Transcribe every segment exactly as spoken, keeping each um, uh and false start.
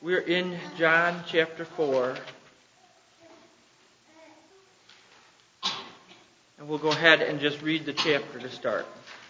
We're in John chapter four. And we'll go ahead and just read the chapter to start.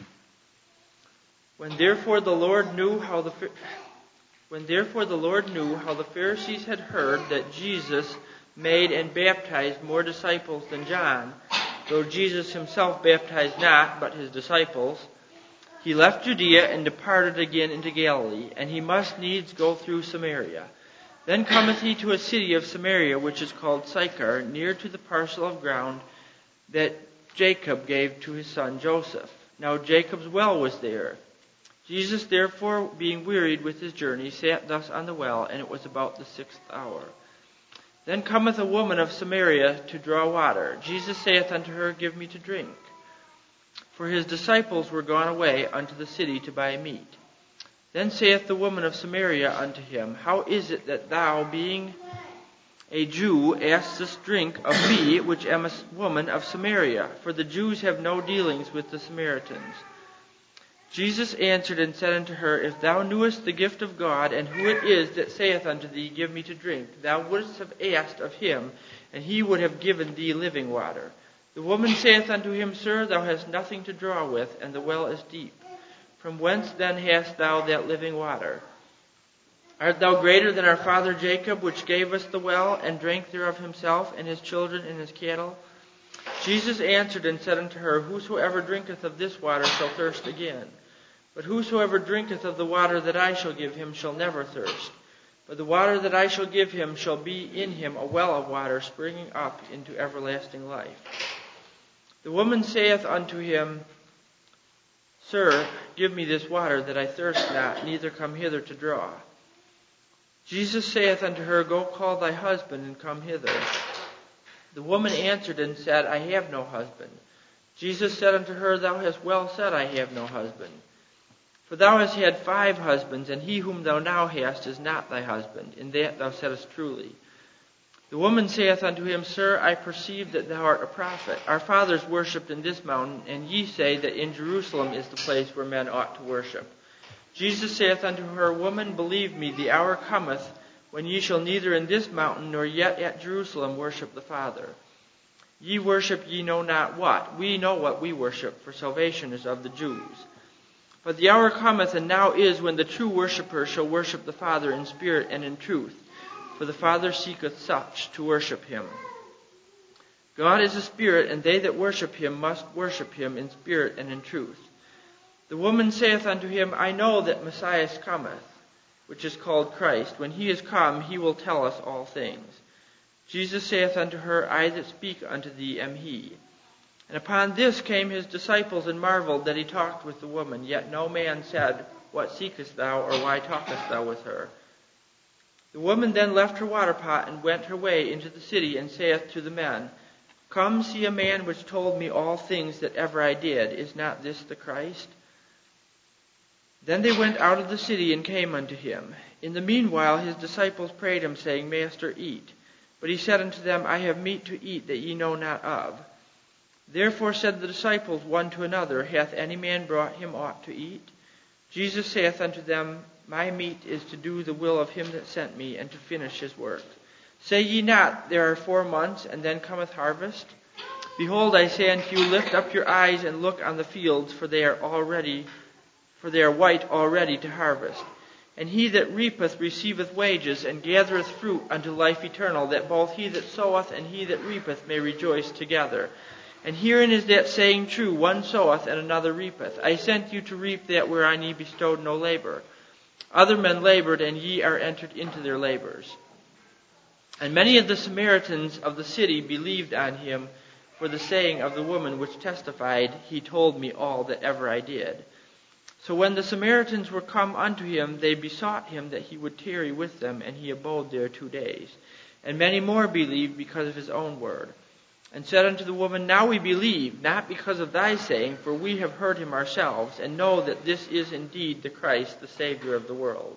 When therefore the Lord knew how the when therefore the Lord knew how the Pharisees had heard that Jesus made and baptized more disciples than John, though Jesus himself baptized not, but his disciples, he left Judea and departed again into Galilee, and he must needs go through Samaria. Then cometh he to a city of Samaria, which is called Sychar, near to the parcel of ground that Jacob gave to his son Joseph. Now Jacob's well was there. Jesus therefore, being wearied with his journey, sat thus on the well, and it was about the sixth hour. Then cometh a woman of Samaria to draw water. Jesus saith unto her, Give me to drink. For his disciples were gone away unto the city to buy meat. Then saith the woman of Samaria unto him, How is it that thou, being a Jew, askest drink of me, which am a woman of Samaria? For the Jews have no dealings with the Samaritans. Jesus answered and said unto her, If thou knewest the gift of God, and who it is that saith unto thee, Give me to drink, thou wouldst have asked of him, and he would have given thee living water. The woman saith unto him, Sir, thou hast nothing to draw with, and the well is deep. From whence then hast thou that living water? Art thou greater than our father Jacob, which gave us the well, and drank thereof himself, and his children, and his cattle? Jesus answered and said unto her, Whosoever drinketh of this water shall thirst again. But whosoever drinketh of the water that I shall give him shall never thirst. But the water that I shall give him shall be in him a well of water springing up into everlasting life. The woman saith unto him, Sir, give me this water, that I thirst not, neither come hither to draw. Jesus saith unto her, Go call thy husband, and come hither. The woman answered and said, I have no husband. Jesus said unto her, Thou hast well said, I have no husband. For thou hast had five husbands, and he whom thou now hast is not thy husband. In that thou saidst truly. The woman saith unto him, Sir, I perceive that thou art a prophet. Our fathers worshipped in this mountain, and ye say that in Jerusalem is the place where men ought to worship. Jesus saith unto her, Woman, believe me, the hour cometh when ye shall neither in this mountain nor yet at Jerusalem worship the Father. Ye worship ye know not what. We know what we worship, for salvation is of the Jews. But the hour cometh, and now is, when the true worshipper shall worship the Father in spirit and in truth. For the Father seeketh such to worship him. God is a spirit, and they that worship him must worship him in spirit and in truth. The woman saith unto him, I know that Messiah cometh, which is called Christ. When he is come, he will tell us all things. Jesus saith unto her, I that speak unto thee am he. And upon this came his disciples, and marveled that he talked with the woman. Yet no man said, What seekest thou, or why talkest thou with her? The woman then left her water pot, and went her way into the city, and saith to the men, Come, see a man which told me all things that ever I did. Is not this the Christ? Then they went out of the city, and came unto him. In the meanwhile his disciples prayed him, saying, Master, eat. But he said unto them, I have meat to eat that ye know not of. Therefore said the disciples one to another, Hath any man brought him aught to eat? Jesus saith unto them, My meat is to do the will of him that sent me, and to finish his work. Say ye not, There are four months, and then cometh harvest? Behold, I say unto you, Lift up your eyes, and look on the fields, for they are already, for they are white already to harvest. And he that reapeth receiveth wages, and gathereth fruit unto life eternal, that both he that soweth and he that reapeth may rejoice together. And herein is that saying true, One soweth, and another reapeth. I sent you to reap that whereon ye bestowed no labor. Other men labored, and ye are entered into their labors. And many of the Samaritans of the city believed on him for the saying of the woman, which testified, He told me all that ever I did. So when the Samaritans were come unto him, they besought him that he would tarry with them, and he abode there two days. And many more believed because of his own word. And said unto the woman, Now we believe, not because of thy saying, for we have heard him ourselves, and know that this is indeed the Christ, the Savior of the world.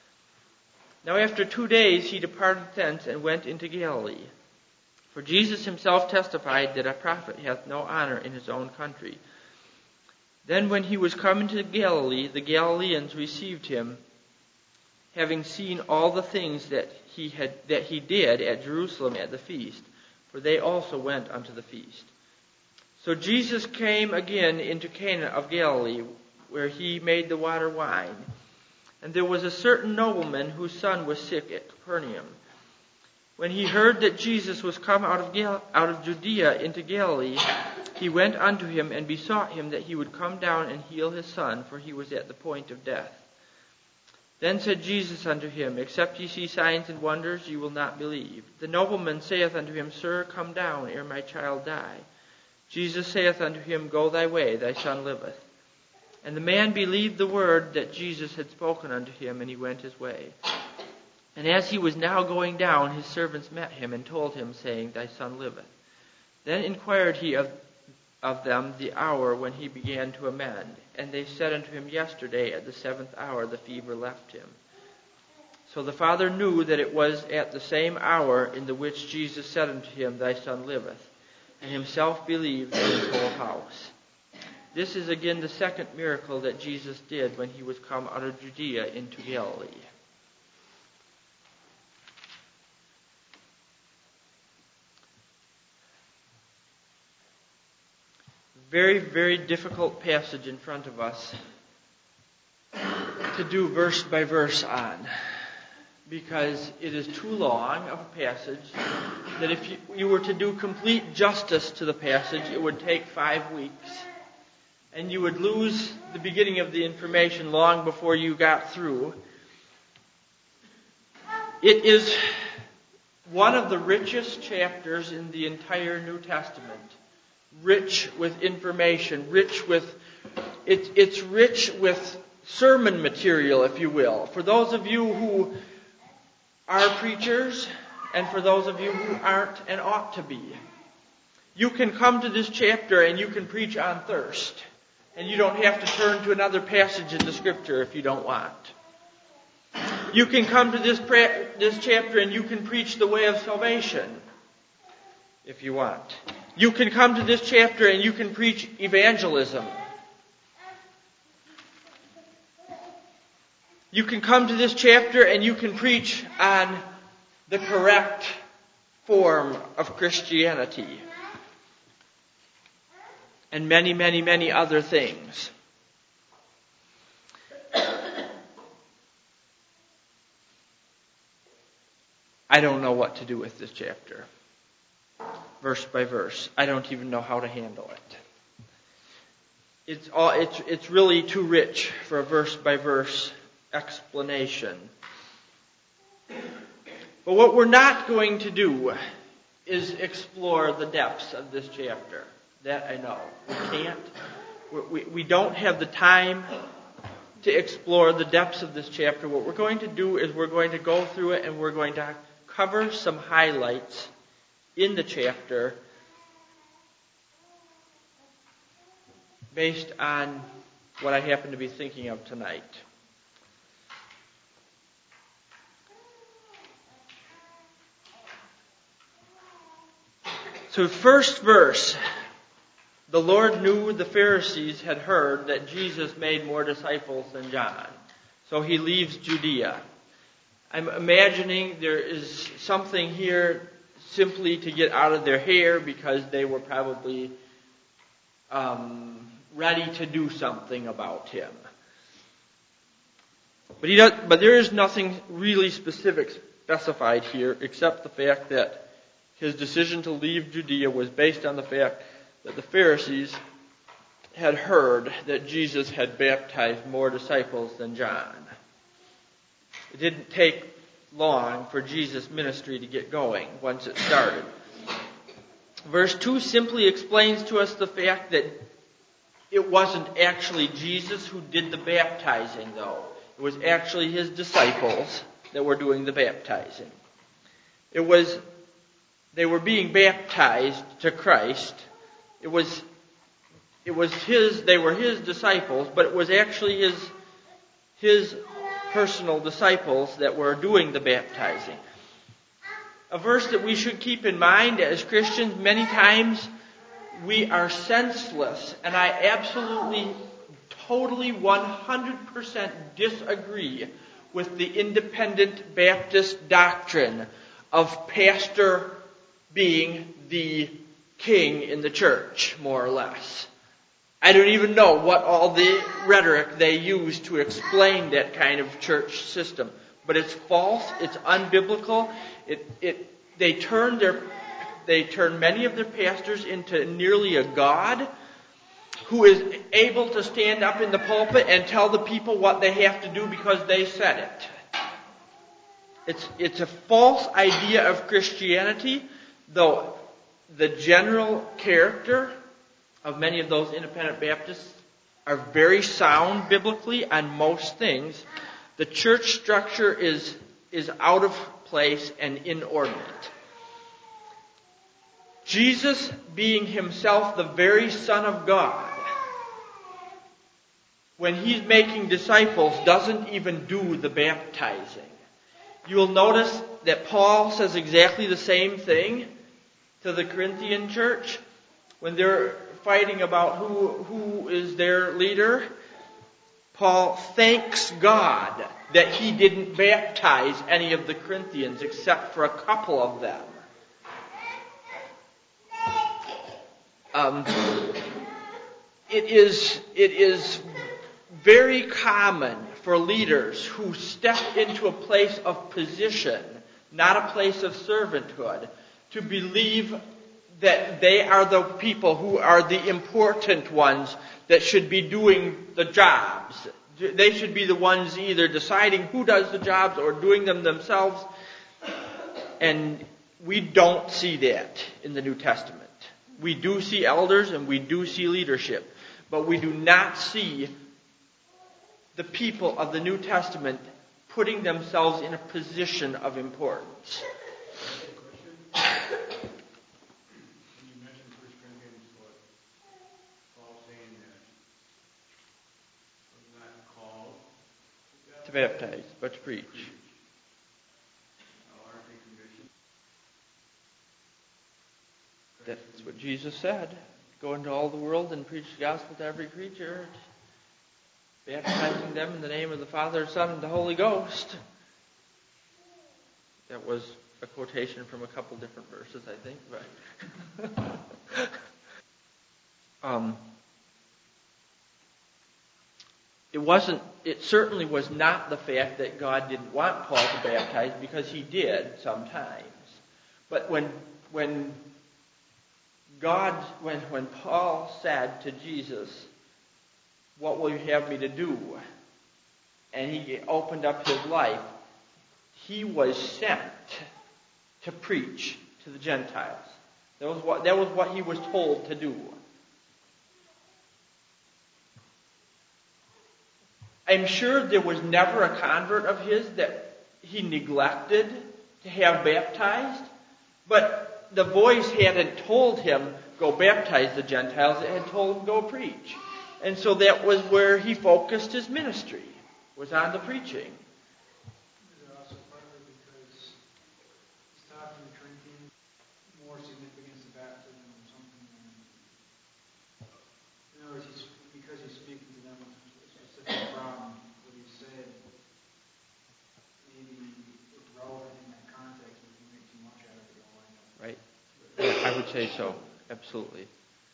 Now after two days he departed thence, and went into Galilee. For Jesus himself testified that a prophet hath no honor in his own country. Then when he was come into Galilee, the Galileans received him, having seen all the things that he had that he did at Jerusalem at the feast, for they also went unto the feast. So Jesus came again into Cana of Galilee, where he made the water wine. And there was a certain nobleman whose son was sick at Capernaum. When he heard that Jesus was come out of Gal- out of Judea into Galilee, he went unto him and besought him that he would come down and heal his son, for he was at the point of death. Then said Jesus unto him, Except ye see signs and wonders, ye will not believe. The nobleman saith unto him, Sir, come down, ere my child die. Jesus saith unto him, Go thy way, thy son liveth. And the man believed the word that Jesus had spoken unto him, and he went his way. And as he was now going down, his servants met him, and told him, saying, Thy son liveth. Then inquired he of, of them the hour when he began to amend. And they said unto him, Yesterday at the seventh hour the fever left him. So the father knew that it was at the same hour in the which Jesus said unto him, Thy son liveth. And himself believed, and his whole house. This is again the second miracle that Jesus did when he was come out of Judea into Galilee. Very, very difficult passage in front of us to do verse by verse on, because it is too long of a passage that if you, you were to do complete justice to the passage, it would take five weeks. And you would lose the beginning of the information long before you got through. It is one of the richest chapters in the entire New Testament. Rich with information, rich with, it, it's rich with sermon material, if you will. For those of you who are preachers, and for those of you who aren't and ought to be, you can come to this chapter and you can preach on thirst. And you don't have to turn to another passage in the Scripture if you don't want. You can come to this pra- this chapter and you can preach the way of salvation if you want. You can come to this chapter and you can preach evangelism. You can come to this chapter and you can preach on the correct form of Christianity. And many, many, many other things. I don't know what to do with this chapter. Verse by verse. I don't even know how to handle it. It's all, it's, it's really too rich for a verse by verse explanation. But what we're not going to do is explore the depths of this chapter. That I know. We can't. We, we don't have the time to explore the depths of this chapter. What we're going to do is we're going to go through it and we're going to cover some highlights in the chapter based on what I happen to be thinking of tonight. So first verse. The Lord knew the Pharisees had heard that Jesus made more disciples than John. So he leaves Judea. I'm imagining there is something here simply to get out of their hair because they were probably um, ready to do something about him. But, he does, but there is nothing really specific specified here except the fact that his decision to leave Judea was based on the fact that the Pharisees had heard that Jesus had baptized more disciples than John. It didn't take long for Jesus' ministry to get going once it started. Verse two simply explains to us the fact that it wasn't actually Jesus who did the baptizing, though. It was actually his disciples that were doing the baptizing. It was, they were being baptized to Christ. It was, it was his, they were his disciples, but it was actually his, his personal disciples that were doing the baptizing. A verse that we should keep in mind as Christians, many times we are senseless, and I absolutely, totally, one hundred percent disagree with the independent Baptist doctrine of pastor being the king in the church, more or less. I don't even know what all the rhetoric they use to explain that kind of church system. But it's false, it's unbiblical. It, it, they turn their, they turn many of their pastors into nearly a god who is able to stand up in the pulpit and tell the people what they have to do because they said it. It's, it's a false idea of Christianity, though the general character of many of those independent Baptists are very sound biblically on most things. The church structure is, is out of place and inordinate. Jesus, being himself the very Son of God, when he's making disciples, doesn't even do the baptizing. You'll notice that Paul says exactly the same thing to the Corinthian church when they're fighting about who, who is their leader. Paul thanks God that he didn't baptize any of the Corinthians except for a couple of them. Um, it is, it is very common for leaders who step into a place of position, not a place of servanthood, to believe that they are the people who are the important ones that should be doing the jobs. They should be the ones either deciding who does the jobs or doing them themselves. And we don't see that in the New Testament. We do see elders and we do see leadership, but we do not see the people of the New Testament putting themselves in a position of importance. To baptize, but to preach. That's what Jesus said. Go into all the world and preach the gospel to every creature, baptizing them in the name of the Father, Son, and the Holy Ghost. That was a quotation from a couple different verses, I think. But um, it wasn't. It certainly was not the fact that God didn't want Paul to baptize, because he did sometimes. But when when God, when when Paul said to Jesus, "What will you have me to do?" and he opened up his life, he was sent to preach to the Gentiles. That was what that was what he was told to do. I'm sure there was never a convert of his that he neglected to have baptized, but the voice hadn't told him, go baptize the Gentiles. It had told him, go preach. And so that was where he focused his ministry, was on the preaching. Is it also partly because he's talking to Corinthians, more significance of baptism or something? In other words, he's, because he's speaking to them with a specific problem, what he said, maybe it's relevant in that context, but if you make too much out of it, you'll wind up. Right. Yeah, I would say so. Absolutely.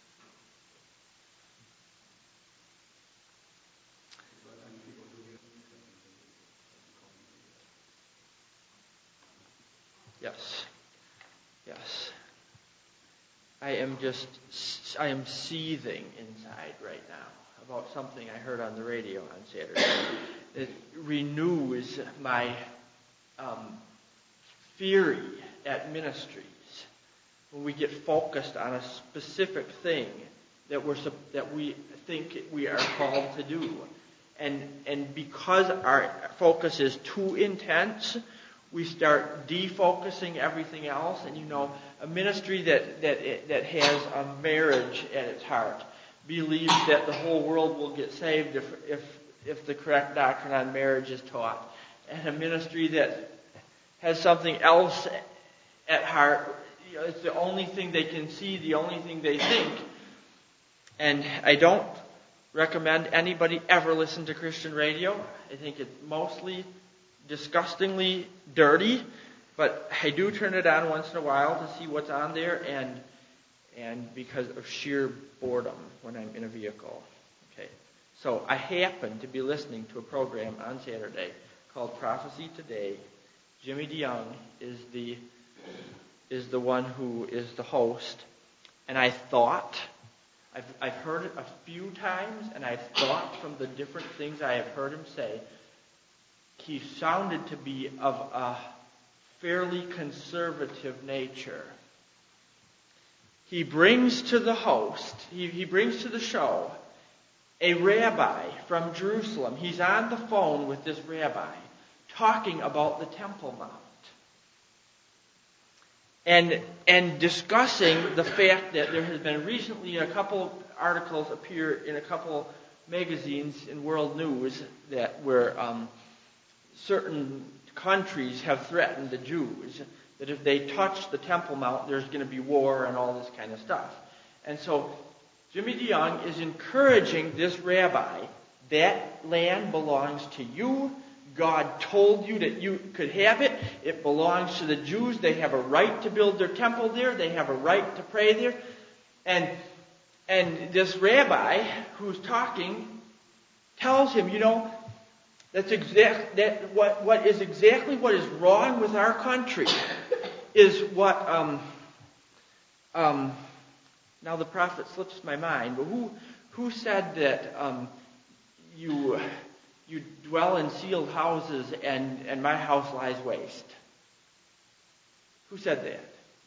Yes. Yes. I am just, I am seething inside right now about something I heard on the radio on Saturday. It renews my um, fury at ministries when we get focused on a specific thing that we're that we think we are called to do, and and because our focus is too intense, we start defocusing everything else. And you know, a ministry that that that has a marriage at its heart believes that the whole world will get saved if if if the correct doctrine on marriage is taught. And a ministry that has something else at heart, you know, it's the only thing they can see, the only thing they think. And I don't recommend anybody ever listen to Christian radio. I think it's mostly disgustingly dirty, but I do turn it on once in a while to see what's on there, and and because of sheer boredom when I'm in a vehicle. Okay, so I happened to be listening to a program on Saturday called Prophecy Today. Jimmy DeYoung is the is the one who is the host, and I thought, I've I've heard it a few times, and I've thought from the different things I have heard him say, he sounded to be of a fairly conservative nature. He brings to the host, he, he brings to the show, a rabbi from Jerusalem. He's on the phone with this rabbi, talking about the Temple Mount. And and discussing the fact that there has been recently a couple articles appear in a couple magazines in world news that where um, certain countries have threatened the Jews that if they touch the Temple Mount, there's going to be war and all this kind of stuff. And so Jimmy DeYoung is encouraging this rabbi, that land belongs to you. God told you that you could have it. It belongs to the Jews. They have a right to build their temple there. They have a right to pray there. And and this rabbi who's talking tells him, you know, that's exact that what what is exactly what is wrong with our country is what um um now the prophet slips my mind, but who who said that um you You dwell in sealed houses, and, and my house lies waste? Who said that?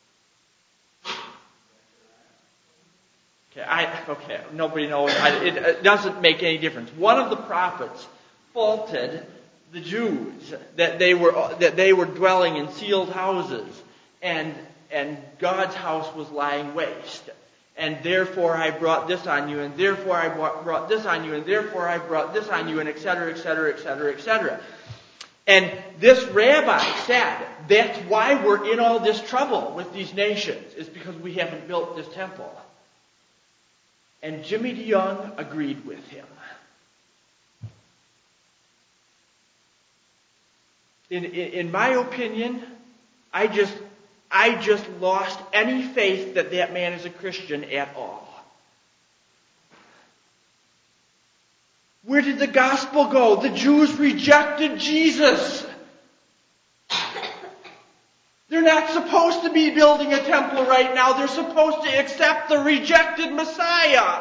Okay, I okay. Nobody knows. I, it, it doesn't make any difference. One of the prophets faulted the Jews that they were that they were dwelling in sealed houses, and and God's house was lying waste. And therefore I brought this on you, and therefore I brought this on you, and therefore I brought this on you, and et cetera, et cetera, et cetera, et cetera. And this rabbi said, that's why we're in all this trouble with these nations, is because we haven't built this temple. And Jimmy DeYoung agreed with him. In, in, in my opinion, I just... I just lost any faith that that man is a Christian at all. Where did the gospel go? The Jews rejected Jesus. They're not supposed to be building a temple right now. They're supposed to accept the rejected Messiah.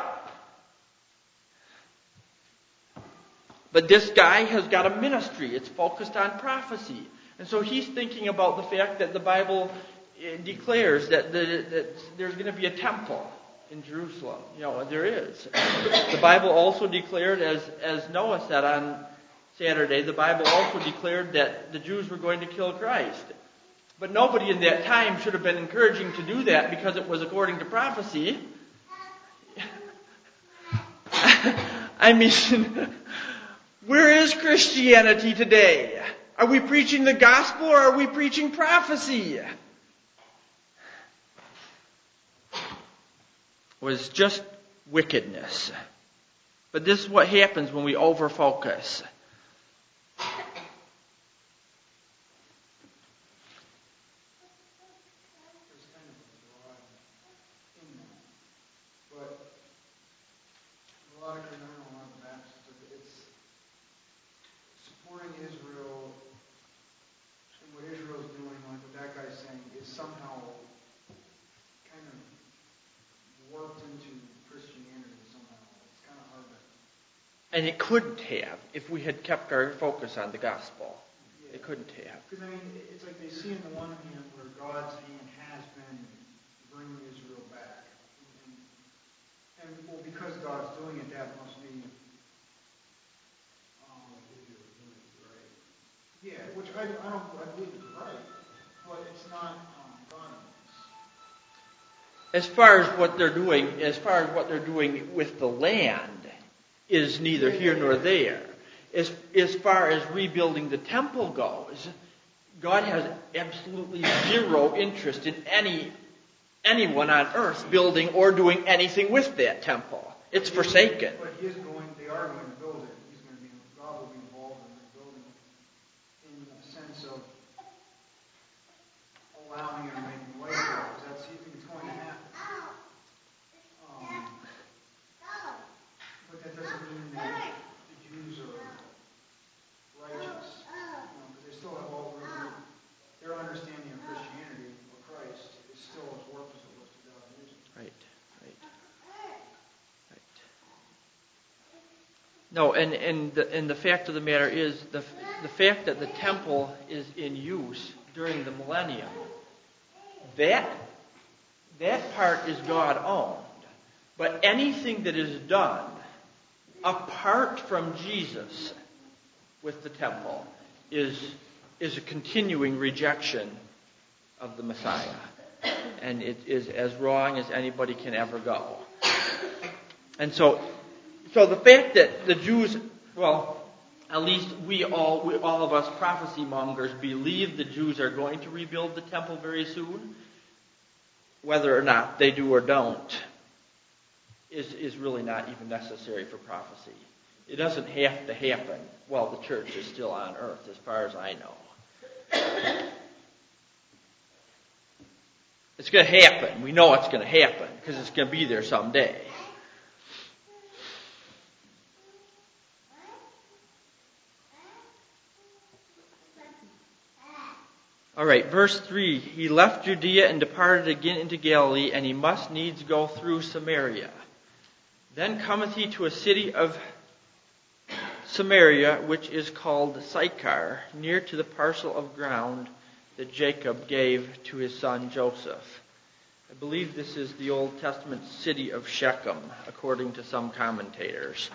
But this guy has got a ministry. It's focused on prophecy. And so he's thinking about the fact that the Bible declares that, the, that there's going to be a temple in Jerusalem. You know, there is. The Bible also declared, as, as Noah said on Saturday, the Bible also declared that the Jews were going to kill Christ. But nobody in that time should have been encouraging to do that because it was according to prophecy. I mean, where is Christianity today? Are we preaching the gospel or are we preaching prophecy? It was just wickedness. But this is what happens when we overfocus. Somehow kind of warped into Christianity somehow. It's kind of hard to... And it couldn't have if we had kept our focus on the gospel. Yeah. It couldn't have. Because, I mean, it's like they see on the one hand where God's hand has been bringing Israel back. And, and well, because God's doing it, that must be... Um, yeah, which I, I don't I believe is right, but it's not... As far as what they're doing, as far as what they're doing with the land is neither here nor there. As, as far as rebuilding the temple goes, God has absolutely zero interest in any anyone on earth building or doing anything with that temple. It's forsaken. But he is going, they are going to build it. He's going to be, God will be involved in building it in the No, and, and, the, and the fact of the matter is, the, the fact that the temple is in use during the millennium, that, that part is God-owned. But anything that is done apart from Jesus with the temple is, is a continuing rejection of the Messiah. And it is as wrong as anybody can ever go. And so, so the fact that the Jews, well, at least we all, we, all of us prophecy mongers believe the Jews are going to rebuild the temple very soon, whether or not they do or don't, is, is really not even necessary for prophecy. It doesn't have to happen while the church is still on earth, as far as I know. It's going to happen. We know it's going to happen because it's going to be there someday. All right, verse three. He left Judea and departed again into Galilee, and he must needs go through Samaria. Then cometh he to a city of Samaria, which is called Sychar, near to the parcel of ground that Jacob gave to his son Joseph. I believe this is the Old Testament city of Shechem, according to some commentators.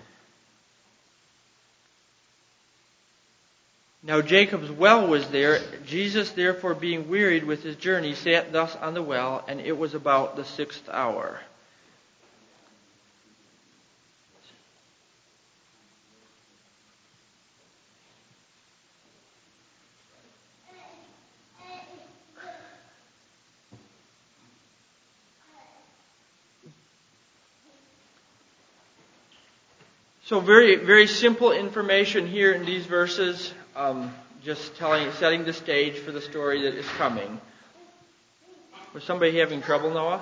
Now Jacob's well was there. Jesus, therefore, being wearied with his journey, sat thus on the well, and it was about the sixth hour. So very, very simple information here in these verses, um, just telling, setting the stage for the story that is coming. Was somebody having trouble, Noah?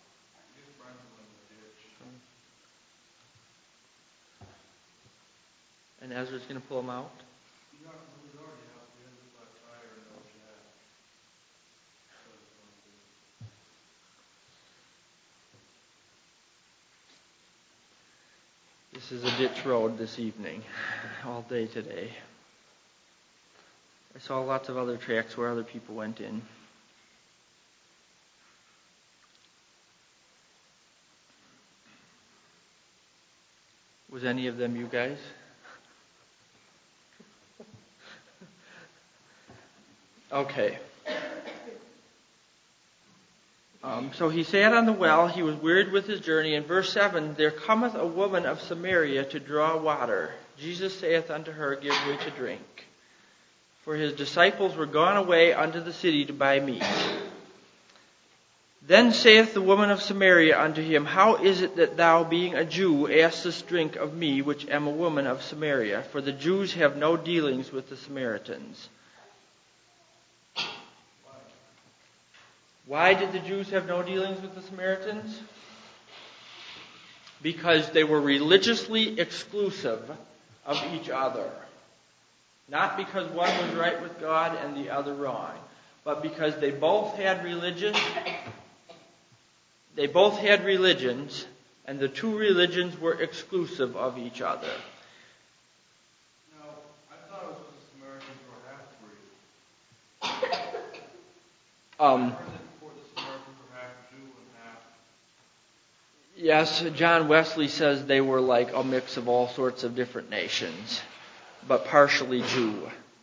And Ezra's going to pull him out? This is a ditch road this evening, all day today. I saw lots of other tracks where other people went in. Was any of them you guys? Okay. Um, so he sat on the well, he was wearied with his journey. In verse seven, there cometh a woman of Samaria to draw water. Jesus saith unto her, Give me to drink. For his disciples were gone away unto the city to buy meat. Then saith the woman of Samaria unto him, How is it that thou, being a Jew, askest drink of me, which am a woman of Samaria? For the Jews have no dealings with the Samaritans. Why did the Jews have no dealings with the Samaritans? Because they were religiously exclusive of each other. Not because one was right with God and the other wrong, but because they both had religion. They both had religions, and the two religions were exclusive of each other. No, I thought it was the Samaritans were half-breed. Um, Yes, John Wesley says they were like a mix of all sorts of different nations, but partially Jew.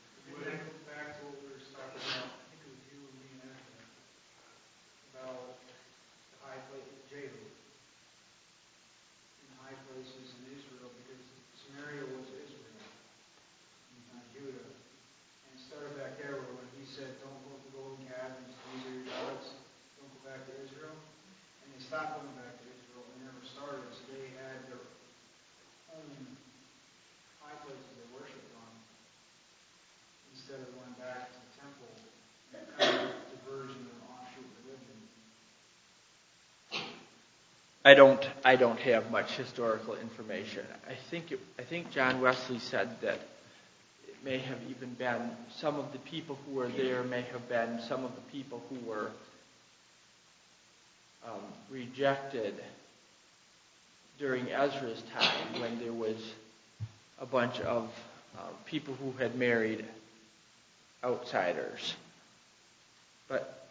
Stopped going back to Israel and never started, so they had their own high places they worshipped on instead of going back to the temple and kind of diversion and offshoot religion. I don't I don't have much historical information. I think it, I think John Wesley said that it may have even been some of the people who were there may have been some of the people who were Um, rejected during Ezra's time when there was a bunch of uh, people who had married outsiders. But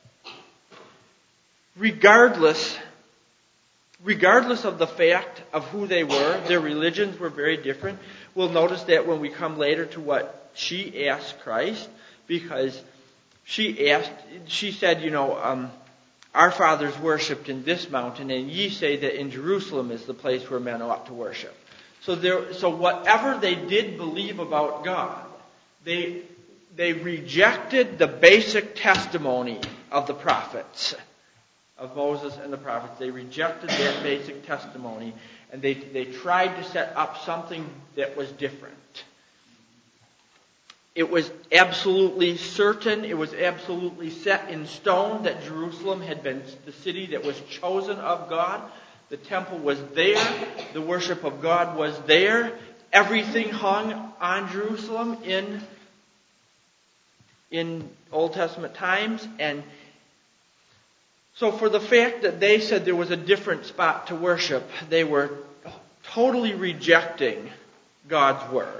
regardless, regardless of the fact of who they were, their religions were very different. We'll notice that when we come later to what she asked Christ, because she asked, she said, you know, um, our fathers worshipped in this mountain, and ye say that in Jerusalem is the place where men ought to worship. So there, so whatever they did believe about God, they they rejected the basic testimony of the prophets, of Moses and the prophets. They rejected that basic testimony, and they they tried to set up something that was different. It was absolutely certain, it was absolutely set in stone that Jerusalem had been the city that was chosen of God. The temple was there. The worship of God was there. Everything hung on Jerusalem in, in Old Testament times. And so for the fact that they said there was a different spot to worship, they were totally rejecting God's word.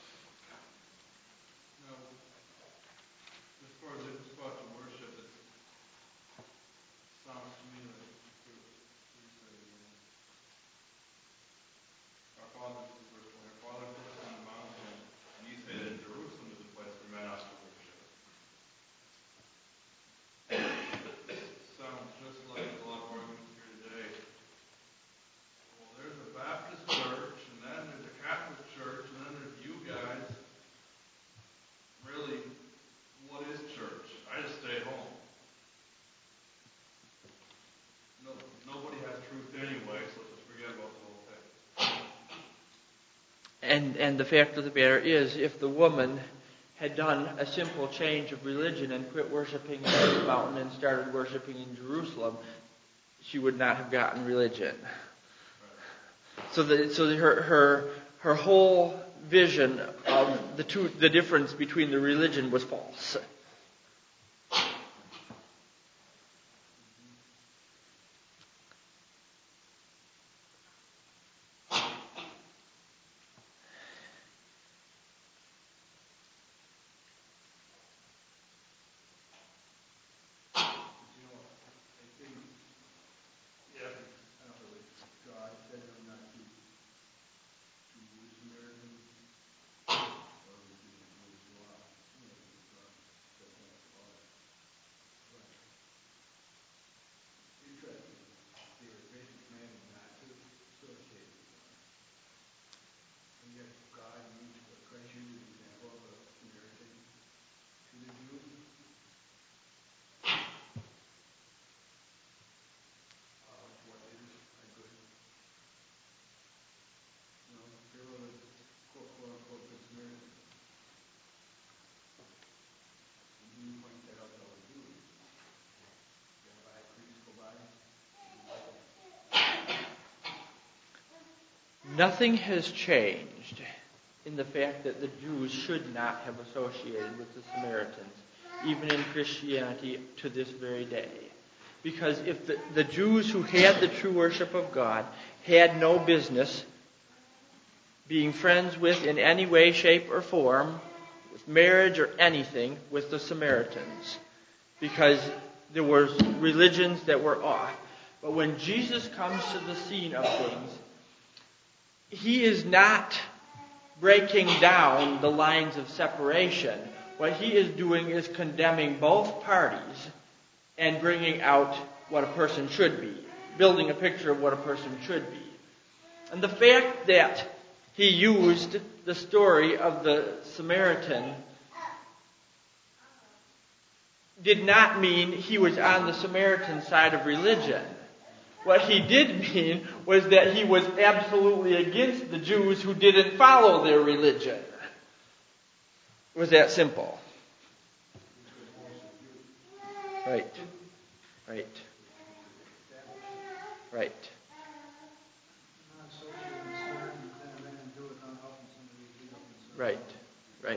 And and the fact of the matter is, if the woman had done a simple change of religion and quit worshiping at the mountain and started worshiping in Jerusalem, she would not have gotten religion. So the, so the, her her her whole vision of the two the difference between the religion was false. Nothing has changed in the fact that the Jews should not have associated with the Samaritans, even in Christianity to this very day. Because if the, the Jews who had the true worship of God had no business being friends with in any way, shape, or form, with marriage or anything, with the Samaritans, because there were religions that were off. But when Jesus comes to the scene of things, He is not breaking down the lines of separation. What He is doing is condemning both parties and bringing out what a person should be, building a picture of what a person should be. And the fact that He used the story of the Samaritan did not mean He was on the Samaritan side of religion. What He did mean was that He was absolutely against the Jews who didn't follow their religion. It was that simple. Right. Right. Right. Right. Right.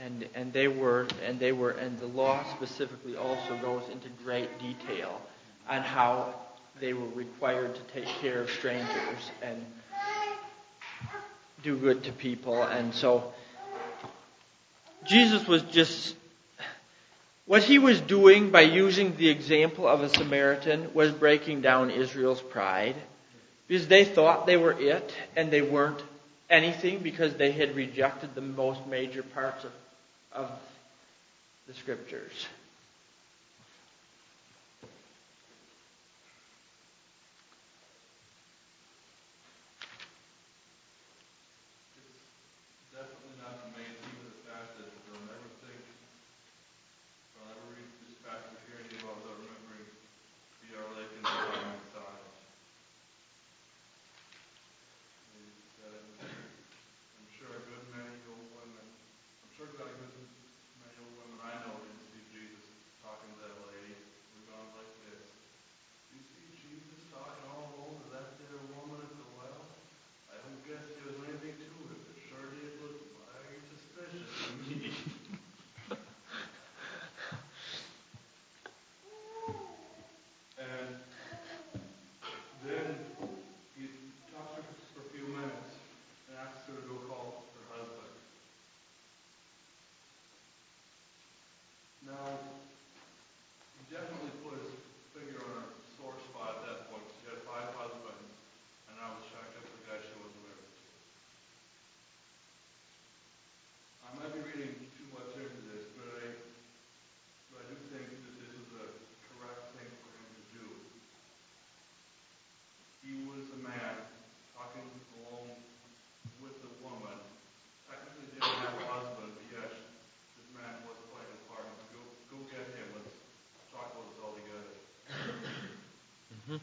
And and they were and they were and the law specifically also goes into great detail on how they were required to take care of strangers and do good to people. And so Jesus was just, what he was doing by using the example of a Samaritan was breaking down Israel's pride, because they thought they were it and they weren't anything, because they had rejected the most major parts of of the Scriptures. It's definitely not the main theme of the passage. I'll never think, I'll never read this passage or hear anything about without remembering B R Lake and the Roman times. I'm sure a good many old women, I'm sure that a good many old women I know didn't see Jesus talking to that lady. We're going like this. You see Jesus talking all alone to that there woman at the well? I don't guess there was anything to it, but sure did look mighty suspicious to me. And then he talks to her for a few minutes and asks her to go call her husband. Now, he definitely put his finger on a sore spot at that point. She had five husbands, and I was shocked up the guy she was married to. I might be reading too much into this, but I, but I do think that this is the correct thing for him to do. He was a man talking alone with a woman. Technically didn't have a husband, but yes, this man was playing his part. Go, go get him. Let's talk about this all together. Mm-hmm.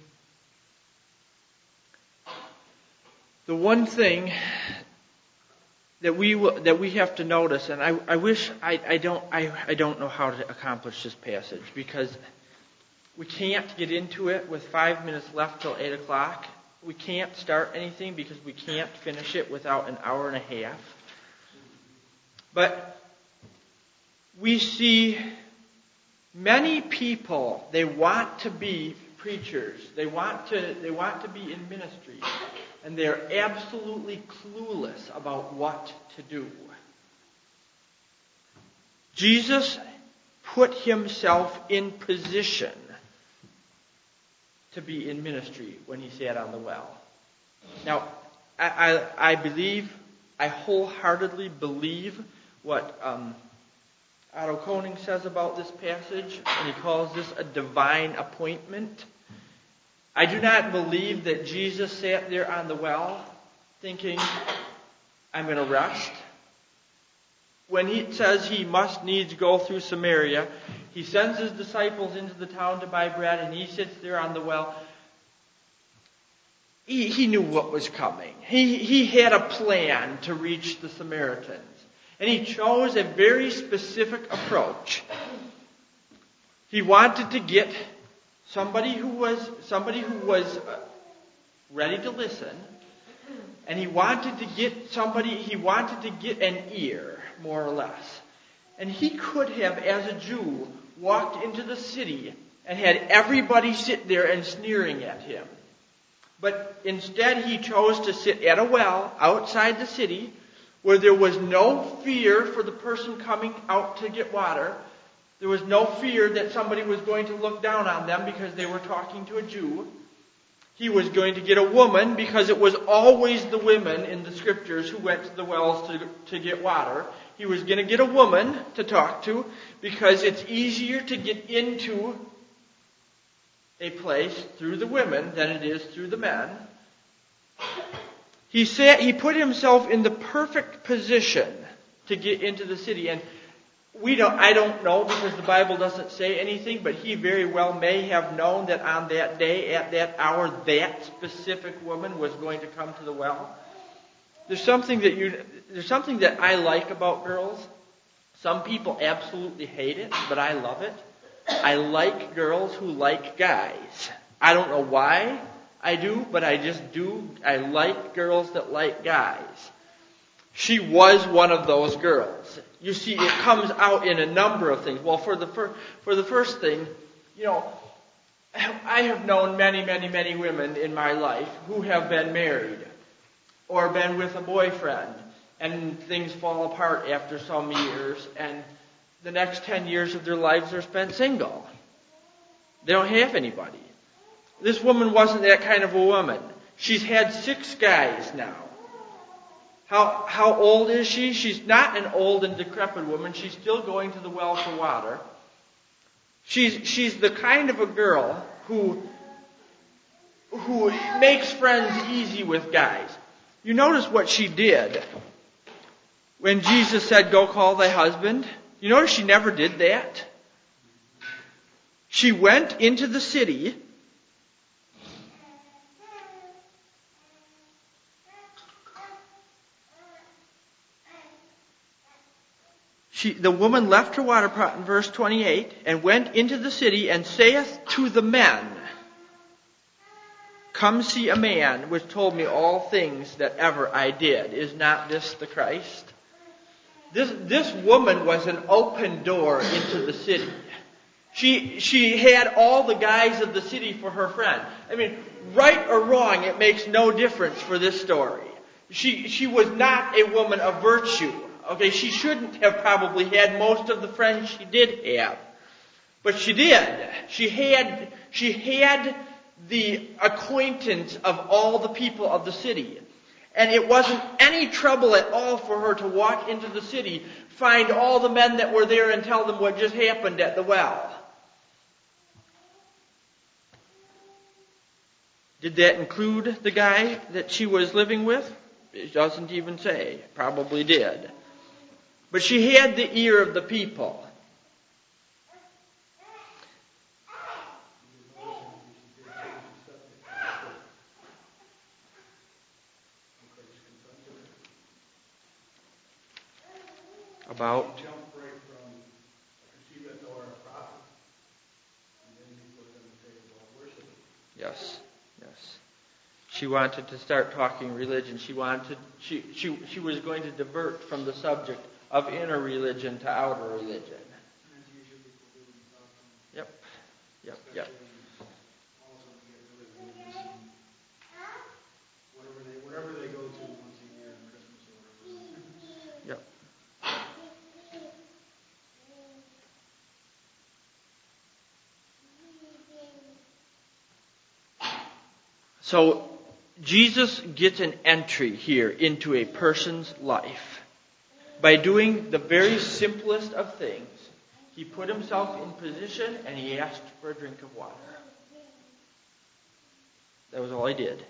The one thing that we will, that we have to notice, and I, I wish I, I don't I, I don't know how to accomplish this passage, because we can't get into it with five minutes left till eight o'clock. We can't start anything because we can't finish it without an hour and a half. But we see many people, they want to be preachers. They want to they want to be in ministry. And they're absolutely clueless about what to do. Jesus put himself in position to be in ministry when he sat on the well. Now, I, I, I believe, I wholeheartedly believe what um, Otto Koning says about this passage, and he calls this a divine appointment. I do not believe that Jesus sat there on the well thinking, I'm going to rest. When he says he must needs go through Samaria, he sends his disciples into the town to buy bread, and he sits there on the well. He, he knew what was coming. He, he had a plan to reach the Samaritans. And he chose a very specific approach. He wanted to get somebody who was somebody who was ready to listen, and he wanted to get somebody, he wanted to get an ear, more or less. And he could have, as a Jew, walked into the city and had everybody sit there and sneering at him. But instead he chose to sit at a well outside the city where there was no fear for the person coming out to get water. There was no fear that somebody was going to look down on them because they were talking to a Jew. He was going to get a woman because it was always the women in the Scriptures who went to the wells to, to get water. He was going to get a woman to talk to because it's easier to get into a place through the women than it is through the men. He said he put himself in the perfect position to get into the city, and we don't. I don't know because the Bible doesn't say anything, but he very well may have known that on that day, at that hour, that specific woman was going to come to the well. There's something that you. There's something that I like about girls. Some people absolutely hate it, but I love it. I like girls who like guys. I don't know why I do, but I just do. I like girls that like guys. she was one of those girls. You see, it comes out in a number of things. Well, for the fir- for the first thing, you know, I have known many, many, many women in my life who have been married or been with a boyfriend, and things fall apart after some years, and the next ten years of their lives are spent single. They don't have anybody. This woman wasn't that kind of a woman. She's had six guys now. How how old is she? She's not an old and decrepit woman. She's still going to the well for water. She's she's the kind of a girl who who makes friends easy with guys. You notice what she did when Jesus said, "Go call thy husband." You notice she never did that. She went into the city. She, the woman left her water pot in verse twenty-eight and went into the city and saith to the men, "Come see a man which told me all things that ever I did. Is not this the Christ?" This, this woman was an open door into the city. She, she had all the guys of the city for her friend. I mean, right or wrong, it makes no difference for this story. She, she was not a woman of virtue. Okay, she shouldn't have probably had most of the friends she did have. But she did. She had, she had the acquaintance of all the people of the city. And it wasn't any trouble at all for her to walk into the city, find all the men that were there and tell them what just happened at the well. Did that include the guy that she was living with? It doesn't even say. Probably did. But she had the ear of the people. About? Yes, yes. She wanted to start talking religion. She wanted. She she she was going to divert from the subject of inner religion to outer religion. Yep, yep, yep. Whatever they whatever they go to once a year in Christmas or whatever. Yep. So Jesus gets an entry here into a person's life by doing the very simplest of things. He put himself in position and he asked for a drink of water. That was all he did.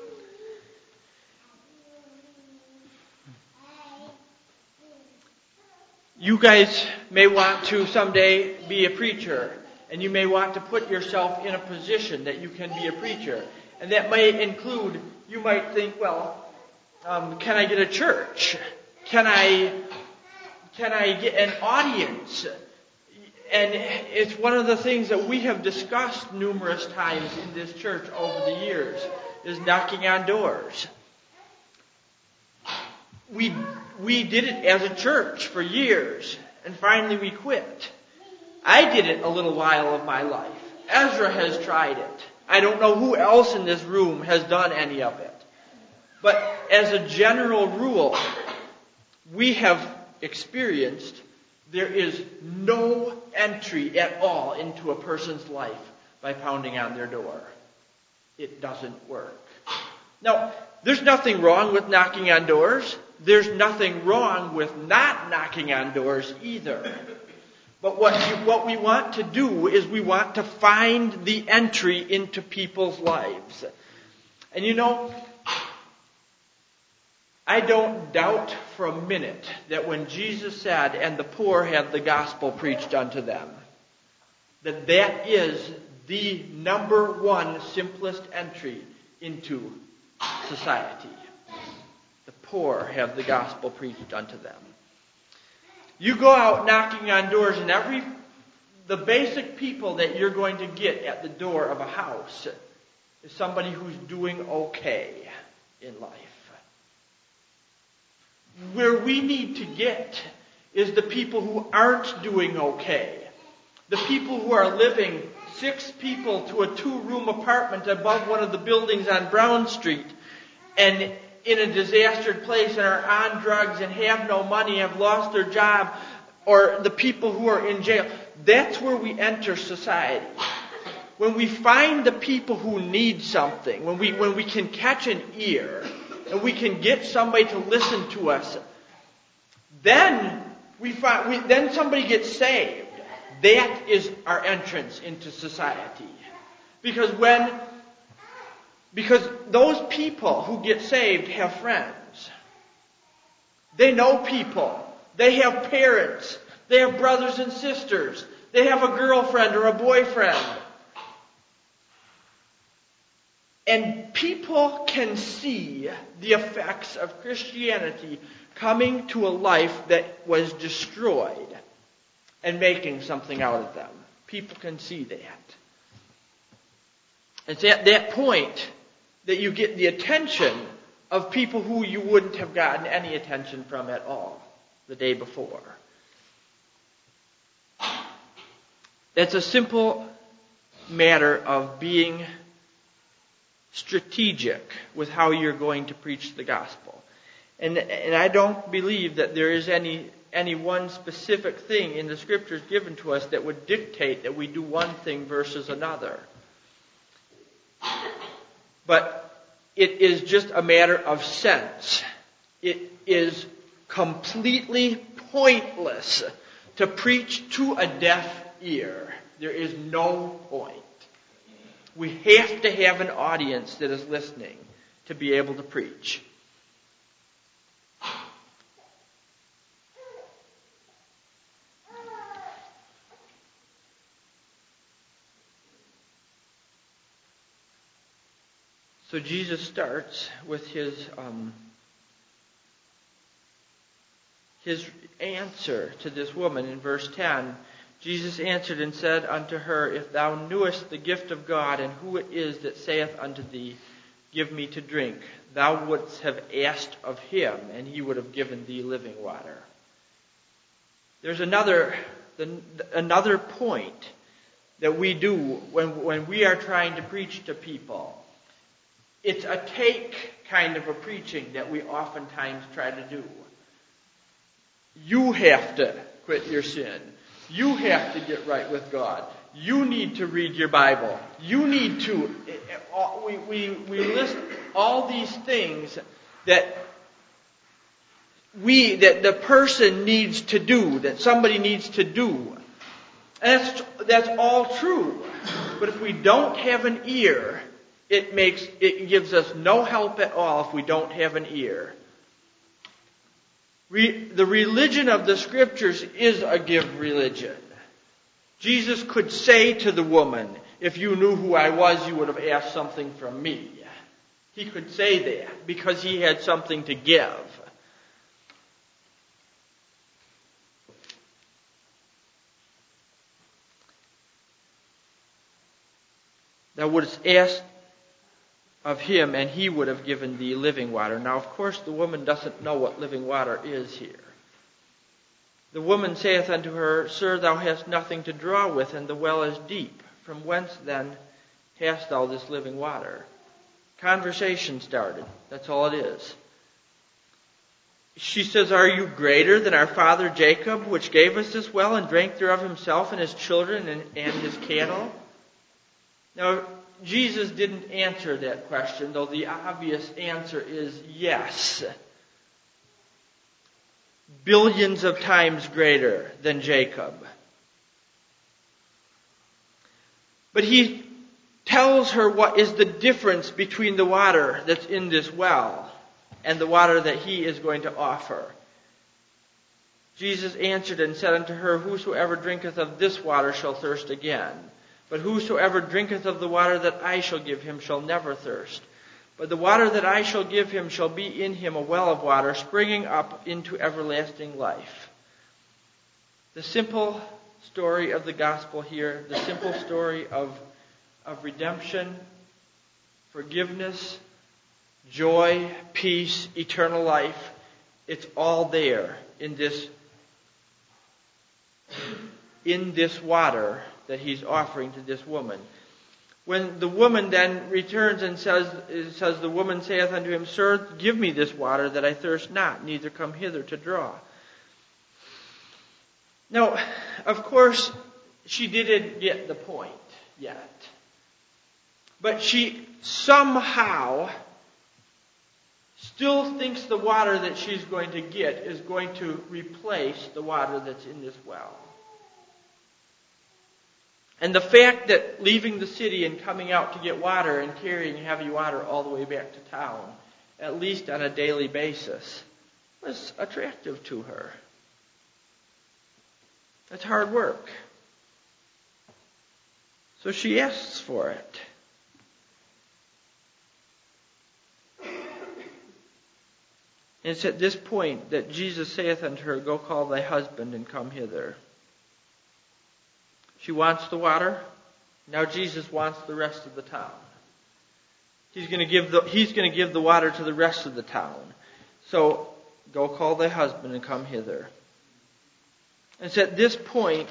You guys may want to someday be a preacher, and you may want to put yourself in a position that you can be a preacher. And that may include, you might think, well, um, can I get a church? Can I, can I get an audience? And it's one of the things that we have discussed numerous times in this church over the years, is knocking on doors. We we did it as a church for years, and finally we quit. I did it a little while of my life. Ezra has tried it. I don't know who else in this room has done any of it. But as a general rule, we have experienced there is no entry at all into a person's life by pounding on their door. It doesn't work. Now, there's nothing wrong with knocking on doors. There's nothing wrong with not knocking on doors either. But what, you, what we want to do is we want to find the entry into people's lives. And you know, I don't doubt for a minute that when Jesus said, "And the poor have the gospel preached unto them," that that is the number one simplest entry into society. The poor have the gospel preached unto them. You go out knocking on doors, and every the basic people that you're going to get at the door of a house is somebody who's doing okay in life. where we need to get is the people who aren't doing okay. The people who are living six people to a two-room apartment above one of the buildings on Brown Street and in a disastered place and are on drugs and have no money, have lost their job, or the people who are in jail. That's where we enter society. When we find the people who need something, when we when we can catch an ear and we can get somebody to listen to us, then we find we, then somebody gets saved. That is our entrance into society. Because when because those people who get saved have friends. They know people. They have parents. They have brothers and sisters. They have a girlfriend or a boyfriend. And people can see the effects of Christianity coming to a life that was destroyed and making something out of them. People can see that. It's at that point that you get the attention of people who you wouldn't have gotten any attention from at all the day before. That's a simple matter of being strategic with how you're going to preach the gospel. And and I don't believe that there is any any one specific thing in the scriptures given to us that would dictate that we do one thing versus another. But it is just a matter of sense. It is completely pointless to preach to a deaf ear. There is no point. We have to have an audience that is listening to be able to preach. So Jesus starts with his um, his answer to this woman in verse ten. Jesus answered and said unto her, If thou knewest the gift of God, and who it is that saith unto thee, Give me to drink, thou wouldst have asked of him, and he would have given thee living water. There's another another point that we do when, when we are trying to preach to people. It's a take kind of a preaching that we oftentimes try to do. You have to quit your sin. You have to get right with God. You need to read your Bible. You need to... We, we, we list all these things that we, that the person needs to do, that somebody needs to do. And that's, that's all true. But if we don't have an ear, it makes, it gives us no help at all if we don't have an ear. Re, the religion of the Scriptures is a give religion. Jesus could say to the woman, if you knew who I was, you would have asked something from me. He could say that because he had something to give. Thou wouldst ask of him, and he would have given thee living water. Now, of course, the woman doesn't know what living water is here. The woman saith unto her, Sir, thou hast nothing to draw with, and the well is deep. From whence then hast thou this living water? Conversation started. That's all it is. She says, Are you greater than our father Jacob, which gave us this well, and drank thereof himself and his children and, and his cattle? Now, Jesus didn't answer that question, though the obvious answer is yes. Billions of times greater than Jacob. But he tells her what is the difference between the water that's in this well and the water that he is going to offer. Jesus answered and said unto her, Whosoever drinketh of this water shall thirst again. But whosoever drinketh of the water that I shall give him shall never thirst. But the water that I shall give him shall be in him a well of water, springing up into everlasting life. The simple story of the gospel here, the simple story of, of redemption, forgiveness, joy, peace, eternal life, It's all there in this in this water that he's offering to this woman. When the woman then returns and says, it says, the woman saith unto him, Sir, give me this water that I thirst not, neither come hither to draw. Now, of course, she didn't get the point yet. But she somehow still thinks the water that she's going to get is going to replace the water that's in this well. And the fact that leaving the city and coming out to get water and carrying heavy water all the way back to town, at least on a daily basis, was attractive to her. That's hard work. So she asks for it. And it's at this point that Jesus saith unto her, Go call thy husband and come hither. She wants the water. Now Jesus wants the rest of the town. He's going to give the, he's going to give the water to the rest of the town. So, go call thy husband and come hither. And it's at this point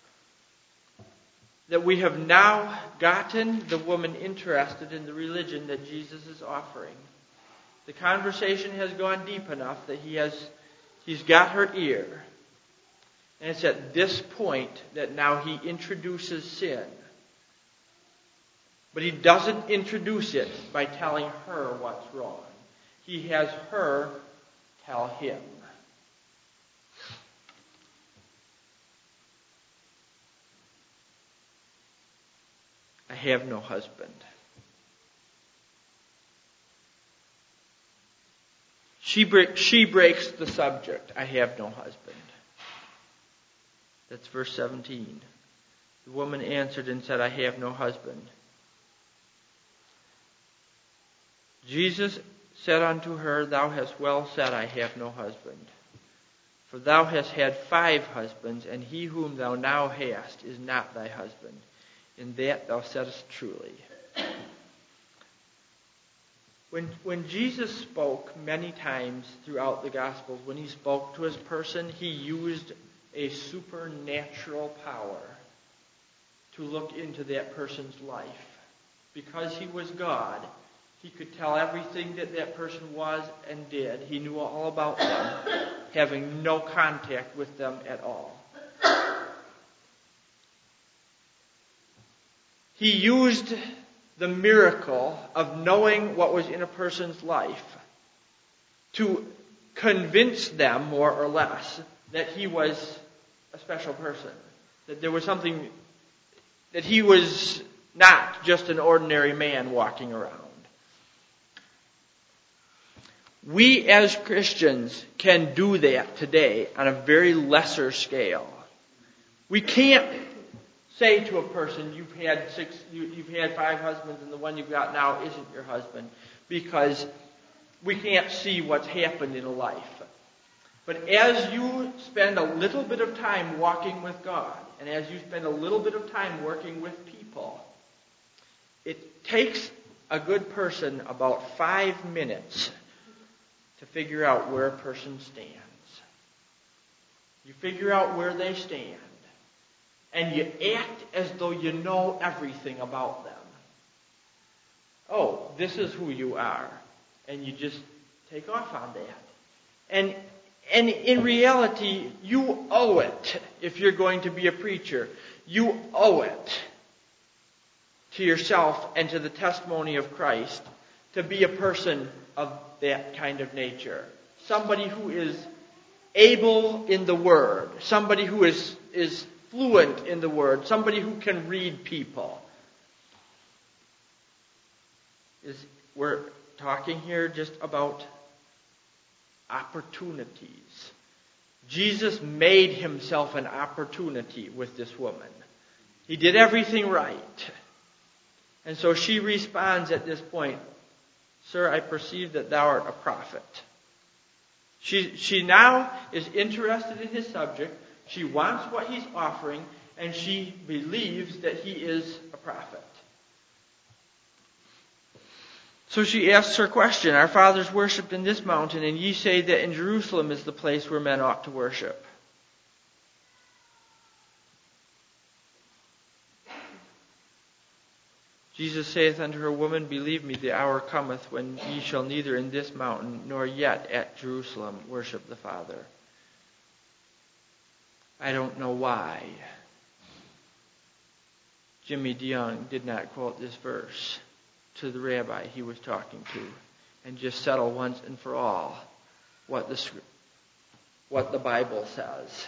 that we have now gotten the woman interested in the religion that Jesus is offering. The conversation has gone deep enough that he has, he's got her ear. And it's at this point that now he introduces sin. But he doesn't introduce it by telling her what's wrong. He has her tell him. I have no husband. She, break, she breaks the subject. I have no husband. That's verse seventeen. The woman answered and said, I have no husband. Jesus said unto her, Thou hast well said, I have no husband. For thou hast had five husbands, and he whom thou now hast is not thy husband. In that thou saidst truly. When, when Jesus spoke many times throughout the Gospels, when he spoke to his person, he used a supernatural power to look into that person's life. Because he was God, he could tell everything that that person was and did. He knew all about them, having no contact with them at all. He used the miracle of knowing what was in a person's life to convince them, more or less, that he was a special person. That there was something, that he was not just an ordinary man walking around. We as Christians can do that today on a very lesser scale. We can't say to a person, you've had six, you, you've had five husbands and the one you've got now isn't your husband, because we can't see what's happened in a life. But as you spend a little bit of time walking with God, and as you spend a little bit of time working with people, it takes a good person about five minutes to figure out where a person stands. You figure out where they stand, and you act as though you know everything about them. Oh, this is who you are. And you just take off on that. And and in reality, you owe it, if you're going to be a preacher, you owe it to yourself and to the testimony of Christ to be a person of that kind of nature. Somebody who is able in the Word. Somebody who is, is fluent in the Word. Somebody who can read people. Is we're talking here just about opportunities. Jesus made himself an opportunity with this woman. He did everything right. And so she responds at this point, Sir, I perceive that thou art a prophet. She, she now is interested in his subject. She wants what he's offering, and she believes that he is a prophet. So So she asks her question, our fathers worshipped in this mountain, and ye say that in Jerusalem is the place where men ought to worship. Jesus saith unto her, Woman, believe me, the hour cometh when ye shall neither in this mountain nor yet at Jerusalem worship the Father. I don't know why Jimmy DeYoung did not quote this verse to the rabbi he was talking to and just settle once and for all what the, what the Bible says.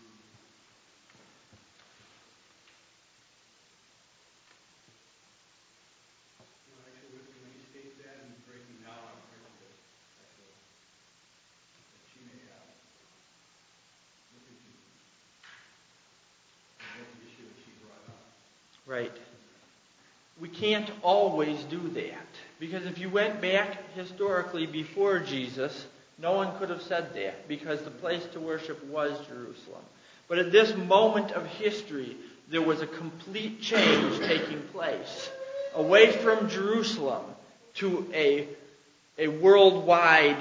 Right. We can't always do that. Because if you went back historically before Jesus, no one could have said that, because the place to worship was Jerusalem. But at this moment of history, there was a complete change taking place. Away from Jerusalem to a, a worldwide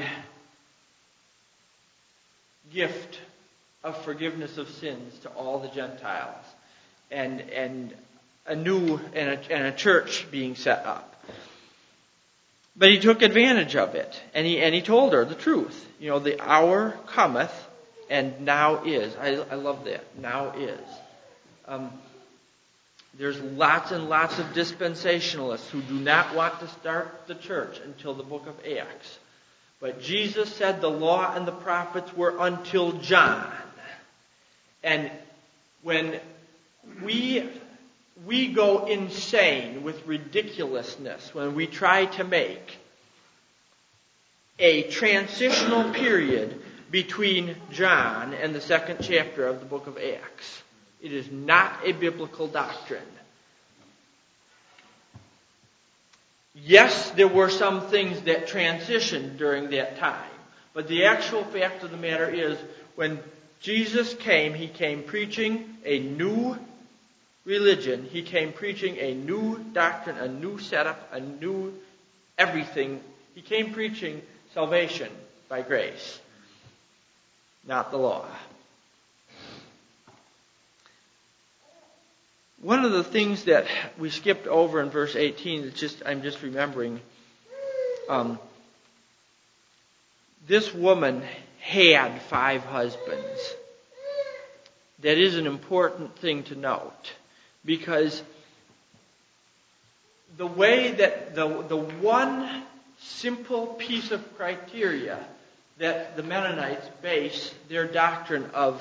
gift of forgiveness of sins to all the Gentiles. And and a new and a, and a church being set up. But he took advantage of it, and he and he told her the truth. You know, the hour cometh, and now is. I, I love that. Now is. Um, there's lots and lots of dispensationalists who do not want to start the church until the book of Acts. But Jesus said the law and the prophets were until John. And when we we go insane with ridiculousness when we try to make a transitional period between John and the second chapter of the book of Acts. It is not a biblical doctrine. Yes, there were some things that transitioned during that time. But the actual fact of the matter is, when Jesus came, he came preaching a new religion. He came preaching a new doctrine, a new setup, a new everything. He came preaching salvation by grace, not the law. One of the things that we skipped over in verse eighteen, it's just I'm just remembering, um, this woman had five husbands. That is an important thing to note, because the way that the the one simple piece of criteria that the Mennonites base their doctrine of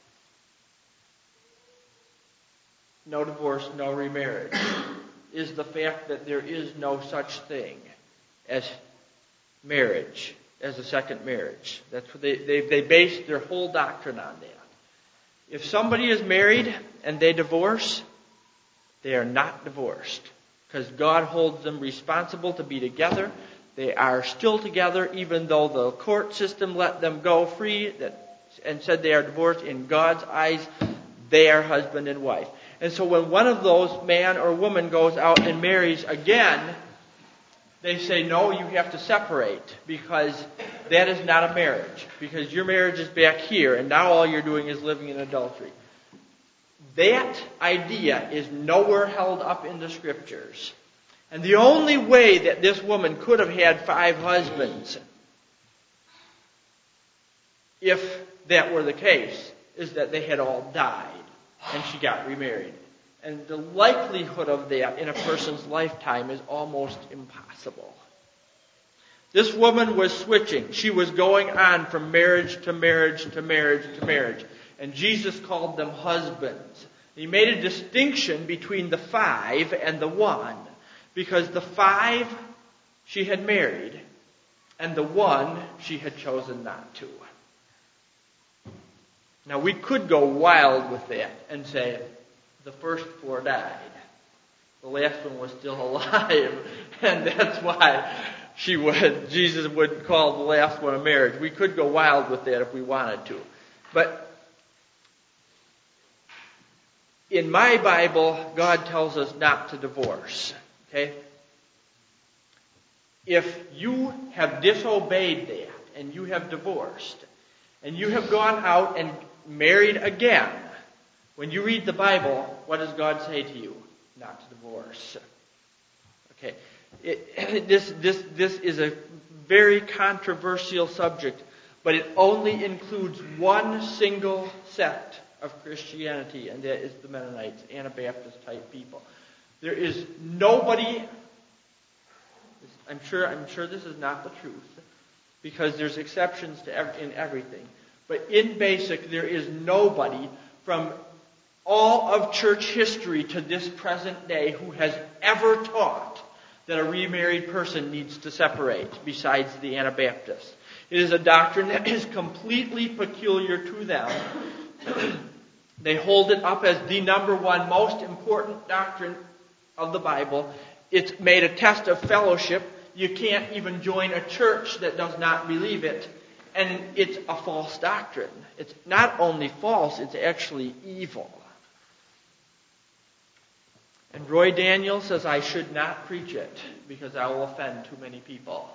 no divorce, no remarriage, is the fact that there is no such thing as marriage, as a second marriage. That's what they, they, they base their whole doctrine on that. If somebody is married and they divorce, they are not divorced, because God holds them responsible to be together. They are still together, even though the court system let them go free that, and said they are divorced. In God's eyes, they are husband and wife. And so when one of those, man or woman, goes out and marries again, they say, no, you have to separate, because that is not a marriage. Because your marriage is back here, and now all you're doing is living in adultery. That idea is nowhere held up in the Scriptures. And the only way that this woman could have had five husbands, if that were the case, is that they had all died and she got remarried. And the likelihood of that in a person's lifetime is almost impossible. This woman was switching. She was going on from marriage to marriage to marriage to marriage. And Jesus called them husbands. He made a distinction between the five and the one, because the five she had married, and the one she had chosen not to. Now, we could go wild with that and say the first four died. The last one was still alive, and that's why she would, Jesus would call the last one a marriage. We could go wild with that if we wanted to. But in my Bible, God tells us not to divorce. Okay? if you have disobeyed that and you have divorced and you have gone out and married again, when you read the Bible, what does God say to you? Not to divorce. Okay, it, this this this is a very controversial subject, but it only includes one single sect of Christianity, and that is the Mennonites, Anabaptist type people. There is nobody. I'm sure. I'm sure this is not the truth, because there's exceptions to every, in everything. But in basic, there is nobody from all of church history to this present day who has ever taught that a remarried person needs to separate, besides the Anabaptists. It is a doctrine that is completely peculiar to them. They hold it up as the number one most important doctrine of the Bible. It's made a test of fellowship. You can't even join a church that does not believe it. And it's a false doctrine. It's not only false, it's actually evil. And Roy Daniel says I should not preach it because I will offend too many people.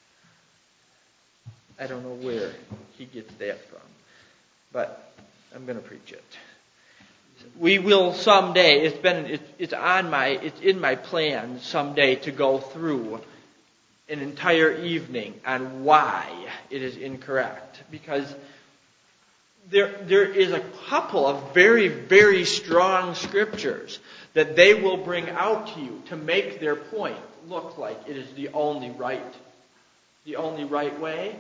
I don't know where he gets that from, but I'm going to preach it. We will someday. It's been. It, it's on my. It's in my plan someday to go through an entire evening on why it is incorrect, because there there is a couple of very very strong scriptures that they will bring out to you to make their point look like it is the only right, the only right way.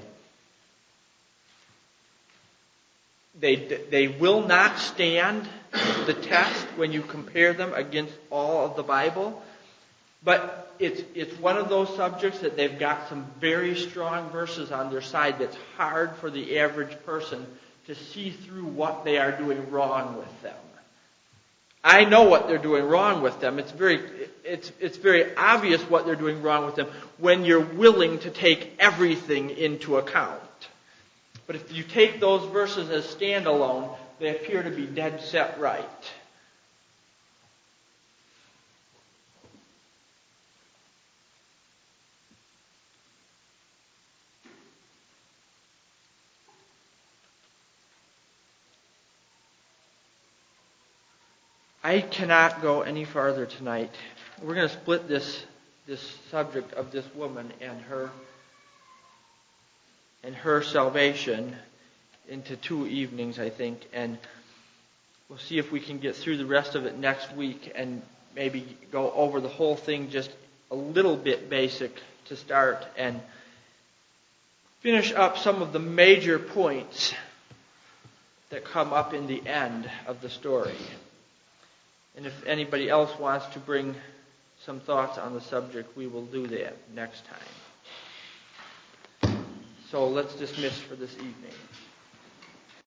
They they will not stand the test when you compare them against all of the Bible, but it's it's one of those subjects that they've got some very strong verses on their side that's hard for the average person to see through what they are doing wrong with them. I know what they're doing wrong with them. It's very it's it's very obvious what they're doing wrong with them when you're willing to take everything into account. But if you take those verses as standalone, they appear to be dead set right. I cannot go any farther tonight. We're going to split this this subject of this woman and her and her salvation into two evenings, I think, and we'll see if we can get through the rest of it next week and maybe go over the whole thing just a little bit basic to start and finish up some of the major points that come up in the end of the story. And if anybody else wants to bring some thoughts on the subject, we will do that next time. So let's dismiss for this evening.